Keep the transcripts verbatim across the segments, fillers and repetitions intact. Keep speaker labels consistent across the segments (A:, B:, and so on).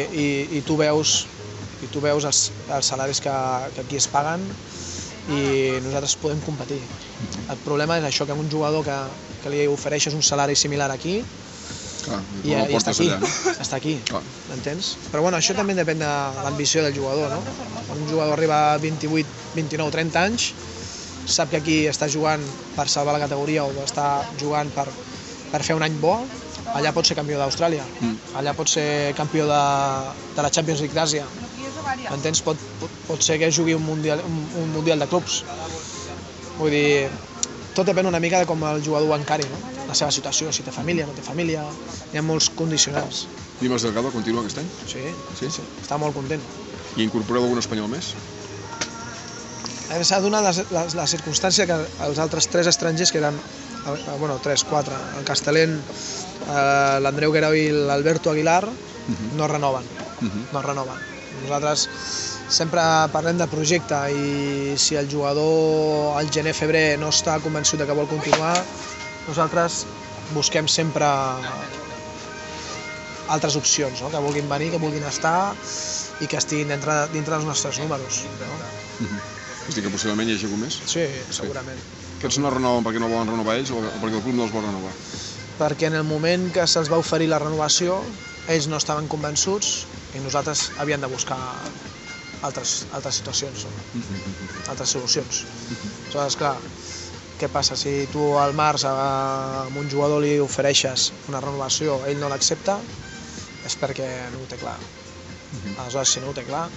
A: i, i tu veus, i tu veus els, els salaris que, que aquí es paguen i nosaltres podem competir. El problema és això, que un jugador que, que li ofereixes un salari similar aquí
B: Clar,
A: i,
B: no
A: i està aquí,
B: allà, no?
A: està aquí,
B: Clar.
A: m'entens? Però bueno, això també depèn de l'ambició del jugador, no? Quan un jugador arriba a vint-i-vuit, vint-i-nou, trenta anys, sap que aquí està jugant per salvar la categoria o està jugant per, per fer un any bo, allà pot ser campió d'Austràlia, mm. allà pot ser campió de, de la Champions League d'Àsia, m'entens? Pot, pot, pot ser que jugui un mundial, un, un mundial de clubs. Vull dir, tot depèn una mica de com el jugador ho encari, no? La seva situació, si té família, no té família, hi ha molts condicionants.
B: Dimas Delgado continua aquest any?
A: Sí,
B: Sí?
A: sí, està molt content.
B: I incorporeu algun espanyol més?
A: S'ha donat la, la, la circumstància que els altres tres estrangers, que eren, bueno, tres, quatre, el Castellén, eh, l'Andreu Guerau i l'Alberto Aguilar, uh-huh. no renoven, uh-huh. no renoven. Nosaltres sempre parlem de projecte i si el jugador al gener-febrer no està convençut de que vol continuar, nosaltres busquem sempre altres opcions, no? Que vulguin venir, que vulguin estar i que estiguin dintre, dintre dels nostres números. No?
B: Uh-huh. És dir, que possiblement hi hagi algú més?
A: Sí, segurament.
B: Sí. Aquests no renoven perquè no volen renovar ells o perquè el club no els vol renovar?
A: Perquè en el moment que se'ls va oferir la renovació, ells no estaven convençuts i nosaltres havíem de buscar altres, altres situacions, no? uh-huh. altres solucions. Uh-huh. Aleshores, clar, què passa? Si tu al març a un jugador li ofereixes una renovació, ell no l'accepta, és perquè no ho té clar. Uh-huh. Aleshores, si no ho té clar,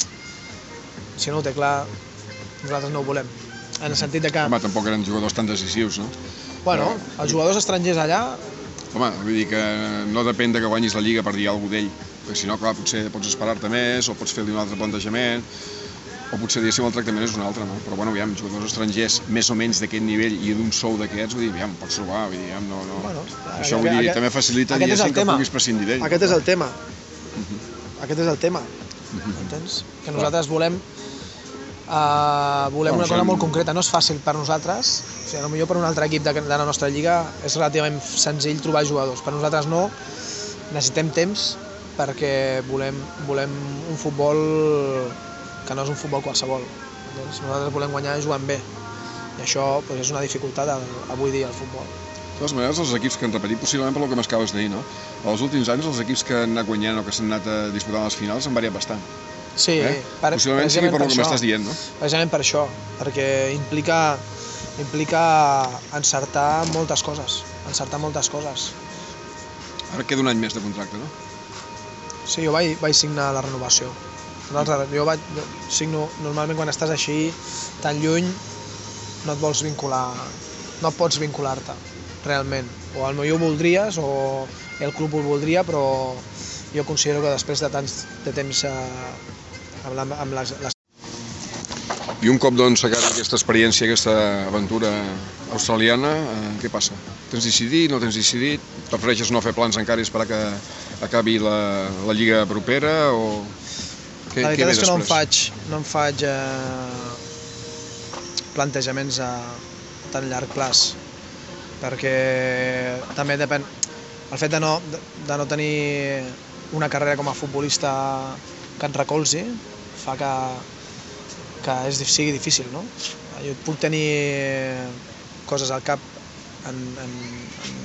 A: si no ho té clar, nosaltres no ho volem. En el sentit de que...
B: Home, tampoc eren jugadors tan decisius, no?
A: Bueno, els jugadors estrangers allà...
B: Home, vull dir que no depèn de que guanyis la Lliga per dir alguna cosa d'ell, perquè si no, clar, potser pots esperar-te més, o pots fer-li un altre plantejament, o potser, diguéssim, el tractament és un altre, no? Però, bueno, aviam, jugadors estrangers més o menys d'aquest nivell i d'un sou d'aquests, vull dir, aviam, pots trobar, vull dir, no, no...
A: Bueno,
B: això, vull dir,
A: aquest,
B: també facilita, diguéssim, que puguis prescindir d'ell.
A: Aquest és el tema. Uh-huh. Aquest és el tema, uh-huh. entens? Que nosaltres volem... Uh, volem bueno, una cosa molt concreta, no és fàcil per nosaltres, o sigui, potser per un altre equip de, de la nostra lliga és relativament senzill trobar jugadors, per nosaltres no, necessitem temps perquè volem, volem un futbol que no és un futbol qualsevol, doncs nosaltres volem guanyar jugant bé i això doncs, és una dificultat avui dia al futbol.
B: De totes maneres, els equips que han repetit, possiblement per el que m'acabes de dir, no? Els últims anys els equips que han anat guanyant o que s'han anat a disputar les finals han variat bastant.
A: Sí,
B: eh?
A: per,
B: possiblement sigui per el que m'estàs dient, no?
A: Precisament per això, perquè implica, implica encertar moltes coses, encertar moltes coses.
B: Ara queda un any més de contracte, no?
A: Sí, jo vaig, vaig signar la renovació. Nosaltres, jo vaig, jo signo, normalment quan estàs així, tan lluny, no et vols vincular, no pots vincular-te, realment. O potser ho voldries, o el club ho voldria, però jo considero que després de tants de temps eh, amb, la, amb les, les...
B: I un cop doncs s'acaba aquesta experiència, aquesta aventura australiana, eh, què passa? Tens decidit, no tens decidit? Prefereixes no fer plans encara i esperar que acabi la, la lliga propera o... Què,
A: la veritat és que no em
B: després?
A: faig, no em faig eh, plantejaments a tan llarg plaç, perquè també depèn, el fet de no, de, de no tenir una carrera com a futbolista que et recolzi fa que, que és, sigui difícil, no? Jo puc tenir coses al cap en, en, en,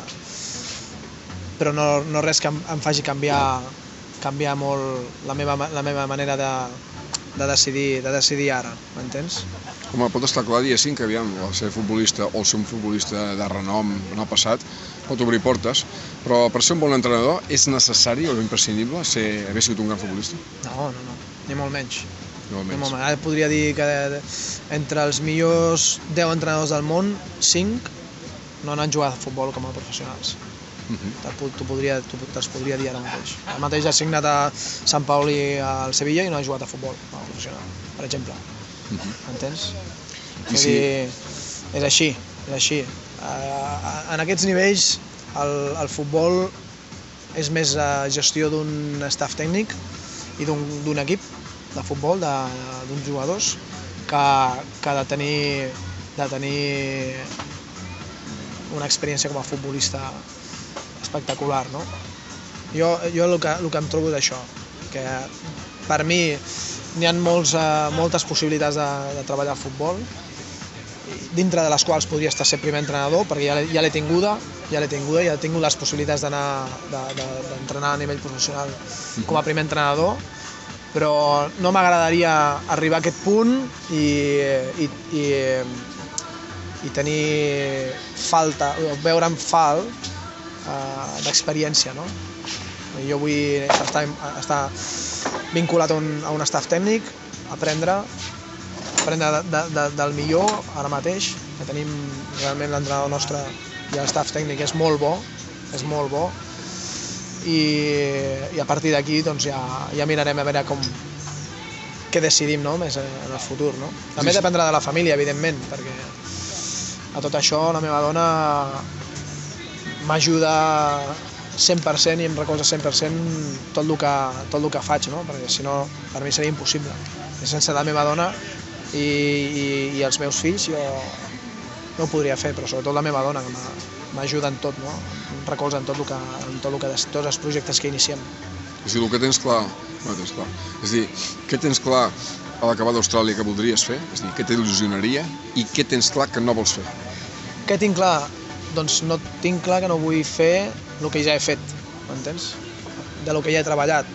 A: uh, però no, no res que em, em faci canviar, canviar molt la meva, la meva manera de, de, decidir, de decidir ara, m'entens?
B: Home, pot estar clar, diguéssim, que aviam, el ser futbolista o el ser un futbolista de renom en el passat pot obrir portes, però per ser un bon entrenador és necessari o imprescindible ser, haver sigut un gran futbolista?
A: No, no, no, ni molt menys.
B: Ni molt menys.
A: Ni molt menys. Ara podria dir que entre els millors deu entrenadors del món, cinc no han jugat a futbol com a professionals. Uh-huh. T'ho podria, podria dir ara mateix. Ara mateix ha signat a Sant Pauli al Sevilla i no ha jugat a futbol com a professional, per exemple. Uh-huh. Entens? I si... dir, és així, és així. Uh, en aquests nivells el, el futbol és més uh, gestió d'un staff tècnic i d'un equip de futbol, d'uns jugadors, que, que de tenir, de tenir una experiència com a futbolista espectacular, no? Jo, jo el, que, el que em trobo és això, que per mi n'hi ha molts, uh, moltes possibilitats de, de treballar al futbol, dintre de les quals podria estar ser primer entrenador, perquè ja l'he ja l'he tinguda, ja l'he tinguda, ja he tingut les possibilitats d'anar d'entrenar a nivell professional com a primer entrenador, però no m'agradaria arribar a aquest punt i, i, i, i tenir falta, veure'm falt uh, d'experiència, no? Jo vull estar, estar vinculat a un, a un staff tècnic, aprendre, aprendre de, de, de, del millor ara mateix, que tenim realment l'entrenador nostre i el staff tècnic és molt bo, és molt bo, i, i a partir d'aquí doncs, ja, ja mirarem a veure com, què decidim, no? Més en el futur. No? També sí, dependrà de la família, evidentment, perquè a tot això la meva dona m'ajuda cent per cent i em recolza cent per cent tot el que, tot el que faig, no? Perquè si no per mi seria impossible. Sense la meva dona i, i, i els meus fills jo no ho podria fer, però sobretot la meva dona que m'ajuda en tot, no? Em recolza en tot el que, en tot el que, tots els projectes que iniciem.
B: És a dir, el que tens clar, no tens clar, és a dir, què tens clar a l'acabar d'Austràlia que voldries fer? És a dir, què t'il·lusionaria i què tens clar que no vols fer?
A: Què tinc clar? Doncs no tinc clar que no vull fer el que ja he fet, m'entens? De lo que ja he treballat.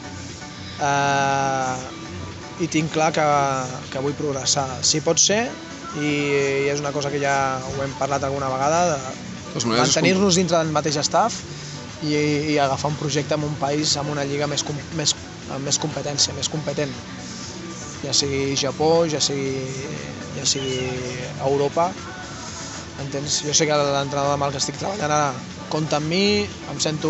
A: Uh, I tinc clar que, que vull progressar. Si pot ser, i, i és una cosa que ja ho hem parlat alguna vegada, de mantenir-nos dintre del mateix staff i, i agafar un projecte en un país amb una lliga més, més, amb més competència, més competent. Ja sigui Japó, ja sigui, ja sigui Europa, entens? Jo sé que l'entrenador amb el que estic treballant ara compta amb mi, em sento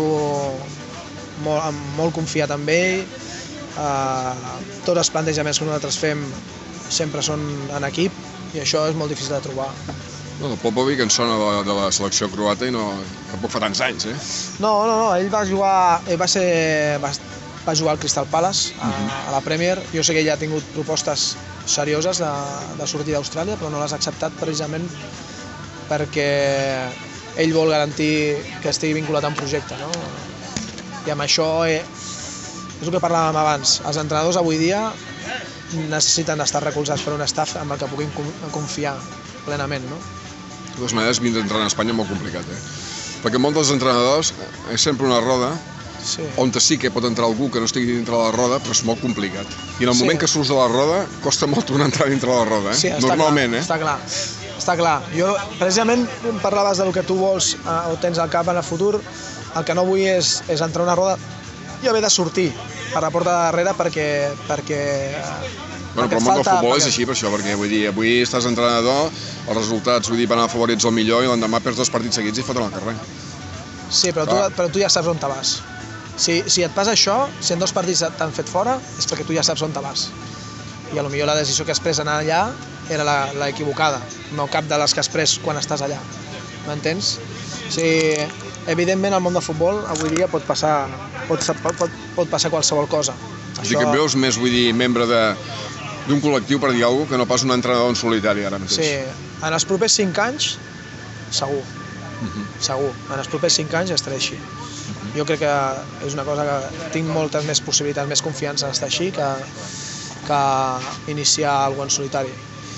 A: molt, molt confiat amb ell, uh, tots els plantejaments que nosaltres fem sempre són en equip i això és molt difícil de trobar.
B: No, el Popovic en sona de, de la selecció croata i no, tampoc fa tants anys, eh?
A: No, no, no, ell va jugar, ell va ser, va, va jugar al Crystal Palace, a, a la Premier. Jo sé que ell ha tingut propostes serioses de, de sortir d'Austràlia, però no les ha acceptat precisament perquè ell vol garantir que estigui vinculat a un projecte, no? I amb això eh, és el que parlàvem abans. Els entrenadors avui dia necessiten estar recolzats per un staff amb el que puguin confiar plenament, no?
B: De totes maneres, vindre a entrenar a Espanya és molt complicat, eh? Perquè molts dels entrenadors és sempre una roda sí. On sí que pot entrar algú que no estigui dintre de la roda, però és molt complicat. I en el sí. moment que surts de la roda, costa molt tornar a entrar dintre de la roda, eh?
A: Sí,
B: normalment,
A: clar,
B: eh?
A: Està clar, està clar. Jo, precisament, parlaves del que tu vols eh, o tens al cap en el futur, el que no vull és, és entrar a una roda i haver de sortir per la porta de darrere perquè... perquè
B: Bueno, però el món del futbol és així per això, perquè vull dir, avui estàs entrenador, els resultats, vull dir, van a favorits el millor i l'endemà perds dos partits seguits i foten al carrer.
A: Sí, però tu, però tu ja saps on te vas. Si, si et passa això, si en dos partits t'han fet fora, és perquè tu ja saps on te vas. I potser la decisió que has pres anar allà era la, la equivocada, no cap de les que has pres quan estàs allà. M'entens? O sigui, evidentment al món del futbol avui dia pot passar, pot, pot, pot passar qualsevol cosa.
B: Això... És dir, que et veus més, vull dir, membre de... d'un col·lectiu, per dir alguna cosa, que no pas un entrenador en solitari ara mateix.
A: Sí, en els propers cinc anys, segur, uh-huh. segur. En els propers cinc anys estaré així. Uh-huh. Jo crec que és una cosa que tinc moltes més possibilitats, més confiança d'estar així que, que iniciar alguna cosa en solitari.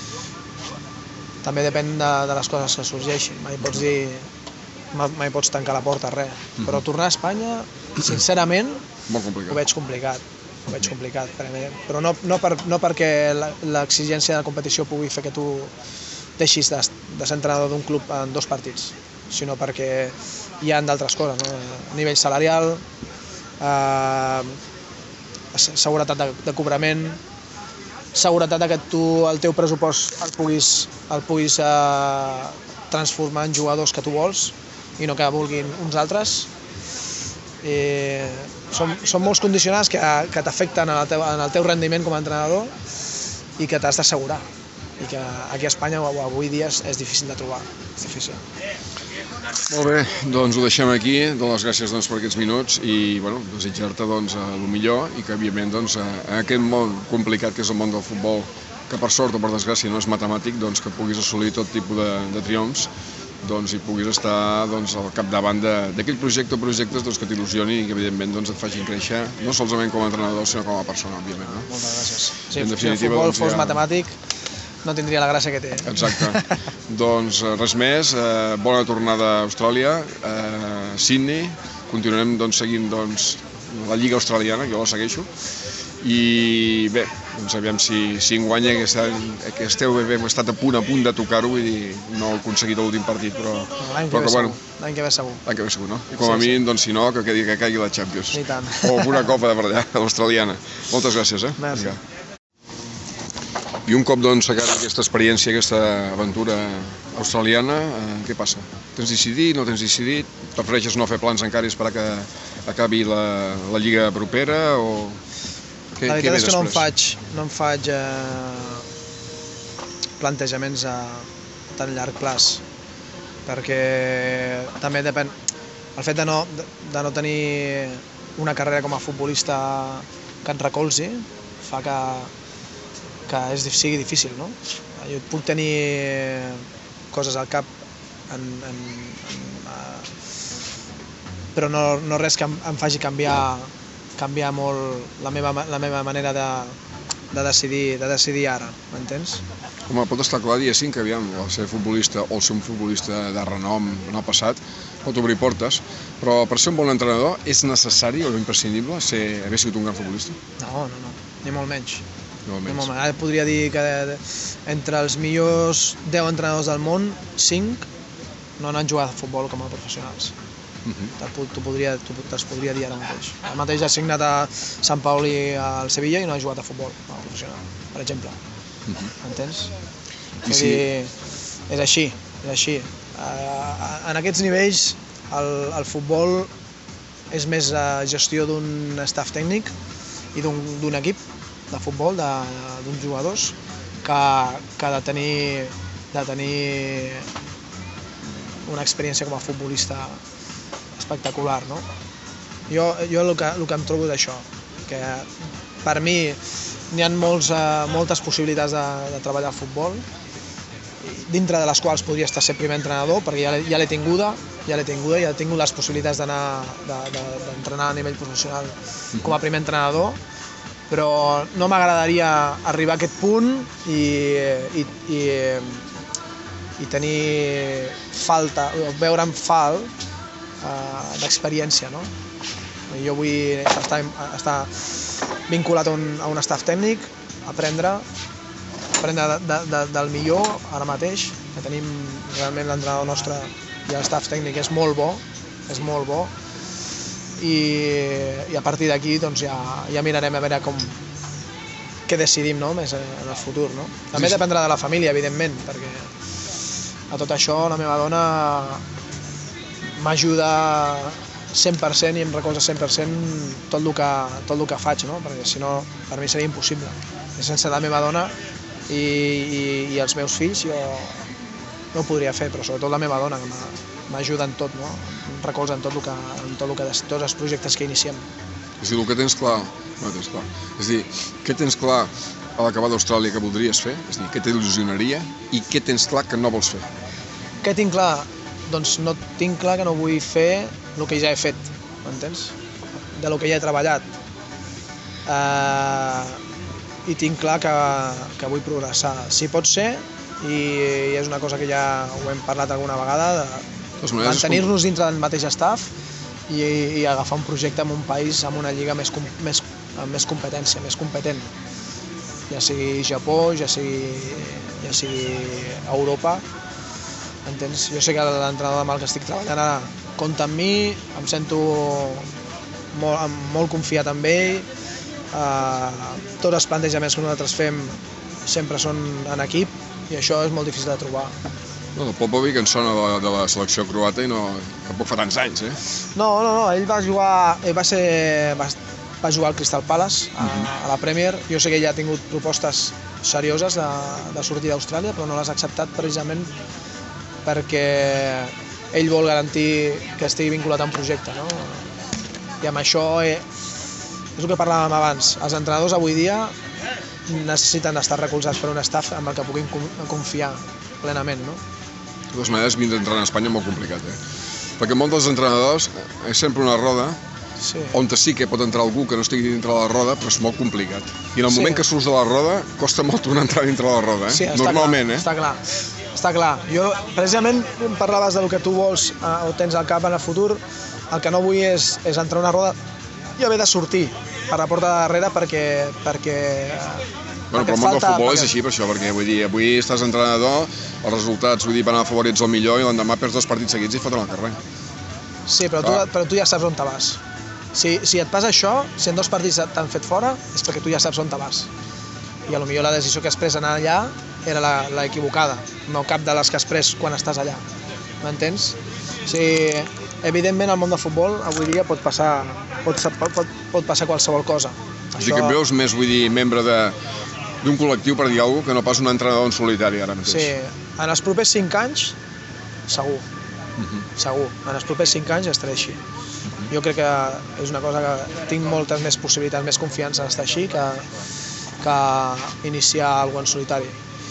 A: També depèn de, de les coses que sorgeixin. Mai pots dir, mai pots tancar la porta a res. Uh-huh. Però tornar a Espanya, sincerament,
B: molt complicat.
A: Ho veig complicat. Ho veig complicat, però no, no, per, no perquè l'exigència de la competició pugui fer que tu deixis de, de ser entrenador d'un club en dos partits, sinó perquè hi ha d'altres coses, no? A nivell salarial, eh, seguretat de, de cobrament, seguretat que tu el teu pressupost el puguis, el puguis eh, transformar en jugadors que tu vols i no que vulguin uns altres. I són, són molts condicionants que, que t'afecten en, el teu, en el teu rendiment com a entrenador i que t'has d'assegurar i que aquí a Espanya avui dia és, és difícil de trobar, és difícil.
B: Molt bé, doncs ho deixem aquí, dono les gràcies doncs, per aquests minuts i bueno, desitjar-te doncs, el millor i que evidentment doncs, en aquest món complicat que és el món del futbol, que per sort o per desgràcia no és matemàtic, doncs, que puguis assolir tot tipus de, de triomfs doncs, hi puguis estar doncs, al capdavant d'aquell projecte o projectes doncs, que t'il·lusionin i que evidentment doncs, et facin créixer, no solament com a entrenador, sinó com a persona, òbviament. No?
A: Moltes gràcies. Si,
B: en
A: si el futbol
B: doncs,
A: fos
B: ja...
A: matemàtic, no tindria la gràcia que té.
B: Exacte. Doncs res més, eh, bona tornada a Austràlia, eh, Sydney, continuarem doncs, seguint doncs, la Lliga Australiana, jo la segueixo, i bé, doncs aviam si, si enguany aquest, aquest heu hem estat a punt a punt de tocar-ho i no heu aconseguit l'últim partit, però,
A: L'any que,
B: però que bueno,
A: l'any que ve segur.
B: l'any que ve segur, no? I com a
A: Sí,
B: mínim, doncs, si no, que, quedi, que caigui la Champions.
A: I tant.
B: O una copa de per allà, l'australiana. Moltes gràcies, eh?
A: Merci.
B: Vinga. I un cop doncs acaba aquesta experiència, aquesta aventura australiana, eh, què passa? Tens decidit, no tens decidit? Prefereixes no fer plans encara i esperar que acabi la, la lliga propera o... Què,
A: La veritat és que no em
B: després?
A: faig, no em faig eh, plantejaments a tan llarg plaç, perquè també depèn, el fet de no, de no tenir una carrera com a futbolista que et recolzi fa que, que és, sigui difícil, no? Jo puc tenir coses al cap en, en, en, uh, però no, no res que em, em faci canviar canviar molt la meva, la meva manera de, de, decidir, de decidir ara, m'entens?
B: Home, pot estar clar, diguéssim, que aviam, el ser futbolista o ser un futbolista de renom en el passat pot obrir portes, però per ser un bon entrenador és necessari o imprescindible ser, haver sigut un gran futbolista?
A: No, no, no, ni molt menys.
B: No,
A: Ni molt menys. Ara podria dir que entre els millors deu entrenadors del món, cinc no han jugat a futbol com a professionals.
B: Uh -huh.
A: T'ho podria, te'ls podria dir ara mateix. El mateix ha signat a Sant Pauli al Sevilla i no ha jugat a futbol com a professional, per exemple.
B: Uh -huh.
A: Entens?
B: I
A: És,
B: si...
A: dir, és així, és així. Uh, en aquests nivells el, el futbol és més uh, gestió d'un staff tècnic i d'un equip de futbol, d'uns jugadors, que, que de tenir, de tenir una experiència com a futbolista espectacular, no? Jo, jo el, que, el que em trobo és això, que per mi n'hi ha molts, uh, moltes possibilitats de, de treballar al futbol, dintre de les quals podria estar ser primer entrenador, perquè ja l'he ja tinguda, ja l'he tinguda, ja he tingut les possibilitats d'anar d'entrenar de, de, a nivell professional com a primer entrenador, però no m'agradaria arribar a aquest punt i, i, i, i tenir falta, veure'm falt uh, d'experiència, no? Jo vull estar, estar vinculat a un, a un staff tècnic, aprendre, aprendre de, de, de, del millor ara mateix, que tenim realment l'entrenador nostre i el staff tècnic és molt bo, és molt bo, i, i a partir d'aquí doncs, ja, ja mirarem a veure com, què decidim, no? Més en el futur. No? També sí, sí. Dependrà de la família, evidentment, perquè a tot això la meva dona m'ajuda cent per cent i em recolza cent per cent tot el que, tot el que faig, no? Perquè si no per mi seria impossible. I sense la meva dona i, i, i els meus fills jo no ho podria fer, però sobretot la meva dona que m'ajuda en tot, no? Em recolza en tot el que, en tot el que, tots els projectes que iniciem.
B: És a dir, el que tens clar, no tens clar, és a dir, què tens clar a l'acabar d'Austràlia que voldries fer? És a dir, què t'il·lusionaria i què tens clar que no vols fer?
A: Què tinc clar? Doncs no tinc clar que no vull fer el que ja he fet, m'entens? De lo que ja he treballat. Uh, I tinc clar que, que vull progressar. Si pot ser, i és una cosa que ja ho hem parlat alguna vegada, de mantenir-nos dintre del mateix staff i, i agafar un projecte en un país amb una lliga més, més, amb més competència, més competent. Ja sigui Japó, ja sigui, ja sigui Europa, entens? Jo sé que l'entrenador amb el que estic treballant ara compta amb mi, em sento molt, molt confiat amb ell, uh, tots els plantejaments que nosaltres fem sempre són en equip i això és molt difícil de trobar.
B: No, el Popovic en sona de la, de la selecció croata i no, tampoc fa tants anys, eh?
A: No, no, no, ell va jugar, ell va ser, va, va jugar al Crystal Palace a, a la Premier. Jo sé que ell ha tingut propostes serioses de, de sortir d'Austràlia, però no les ha acceptat precisament perquè ell vol garantir que estigui vinculat a un projecte, no? I amb això eh, és el que parlàvem abans. Els entrenadors avui dia necessiten estar recolzats per un staff amb el que puguin confiar plenament, no?
B: De totes maneres, vindre a entrenar a Espanya és molt complicat, eh? Perquè molts dels entrenadors és sempre una roda
A: Sí.
B: on sí que pot entrar algú que no estigui dintre de la roda, però és molt complicat. I en el
A: Sí.
B: moment que surts de la roda, costa molt tornar a entrar dintre de la roda, eh?
A: Sí, està
B: Normalment,
A: clar,
B: eh?
A: està clar. Està clar. Jo, precisament, parlaves del que tu vols eh, o tens al cap en el futur. El que no vull és, és entrar a una roda i haver de sortir per la porta de darrere perquè... perquè
B: Bueno, però el món del futbol és així per això, perquè vull dir, avui estàs entrenador, els resultats, vull dir, van a favor i ets el millor i l'endemà perds dos partits seguits i foten al carrer.
A: Sí, però tu,
B: Clar.
A: però tu ja saps on te vas. Si, si et passa això, si en dos partits t'han fet fora, és perquè tu ja saps on te vas. I potser la decisió que has pres anar allà era la, la equivocada, no cap de les que has pres quan estàs allà. M'entens? O sigui, evidentment, al món del futbol, avui dia pot passar, pot, pot, pot passar qualsevol cosa.
B: Això... que et veus més, vull dir, membre de d'un col·lectiu, per dir alguna cosa, que no pas un entrenador en solitari ara mateix.
A: Sí, en els propers cinc anys, segur.
B: Uh -huh.
A: Segur. En els propers cinc anys estaré així. Jo crec que és una cosa que tinc moltes més possibilitats, més confiança en estar així que, que iniciar alguna cosa en solitari.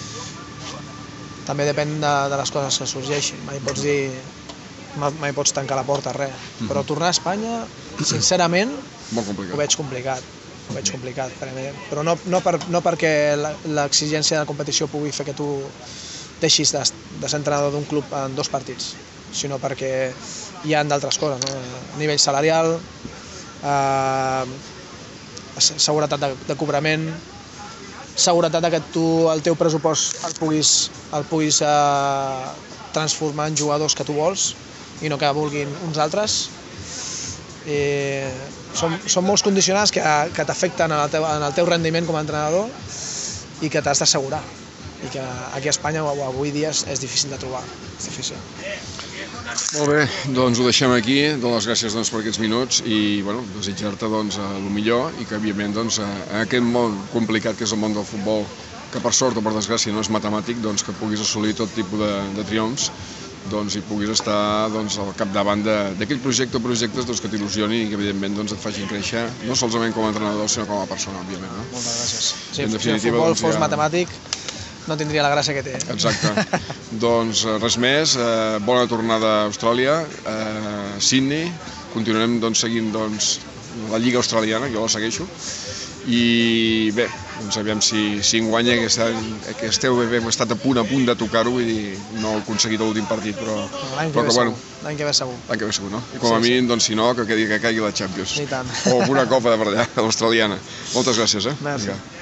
A: També depèn de, de les coses que sorgeixin. Mai pots dir, mai pots tancar la porta a res. Però tornar a Espanya, sincerament,
B: Molt complicat.
A: ho veig complicat. Ho veig complicat, però no, no, per, no perquè l'exigència de la competició pugui fer que tu deixis de, de ser entrenador d'un club en dos partits, sinó perquè hi ha d'altres coses, no? Nivell salarial, eh, seguretat de, de cobrament, seguretat de que tu el teu pressupost el puguis, el puguis eh, transformar en jugadors que tu vols i no que vulguin uns altres. I són, són molts condicionants que, que t'afecten en, el teu, en el teu rendiment com a entrenador i que t'has d'assegurar. I que aquí a Espanya avui dia és, és difícil de trobar. És difícil.
B: Molt bé, doncs ho deixem aquí. Dones les gràcies doncs, per aquests minuts i bueno, desitjar-te doncs, el millor i que, evidentment, doncs, en aquest món complicat que és el món del futbol, que per sort o per desgràcia no és matemàtic, doncs, que puguis assolir tot tipus de, de triomfs doncs, i puguis estar doncs, al capdavant d'aquell projecte o projectes doncs, que t'il·lusioni i que, evidentment, doncs, et facin créixer, no solament com a entrenador, sinó com a persona, òbviament. No?
A: Moltes gràcies. Sí,
B: en
A: si el futbol
B: doncs,
A: fos
B: ja...
A: matemàtic, no tindria la gràcia que té.
B: Exacte. Doncs res més, eh, bona tornada a Austràlia, eh, Sydney, continuarem doncs, seguint doncs, la Lliga Australiana, jo la segueixo, i bé, doncs aviam si, si enguanya aquest any, aquest heu, hem estat a punt a punt de tocar-ho, vull dir, no he aconseguit l'últim partit, però...
A: L'any que,
B: però que, bueno,
A: l'any que ve segur.
B: L'any que ve segur, no? I com
A: Sí,
B: a mínim,
A: sí.
B: doncs, si no, que, quedi, que caigui la Champions.
A: I tant.
B: O una copa de per allà, l'australiana. Moltes gràcies, eh?
A: Merci.
B: Vinga.